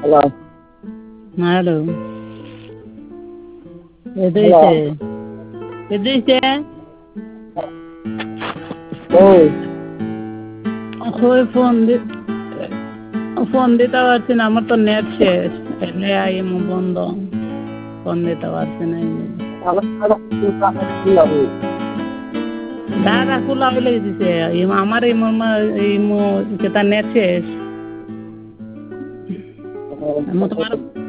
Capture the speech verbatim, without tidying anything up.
hello hello এদিকে এদিকে ওই ওই ফোন দি ফোন দিতে পারছি না আমার তো নেট শেষ এলে আই এম বন্ধ ফোন দিতে পারছি না দাদা খোলা হলে দিছে আমার এই মামা এই মো যেটা নেট শেষ আমি তোমার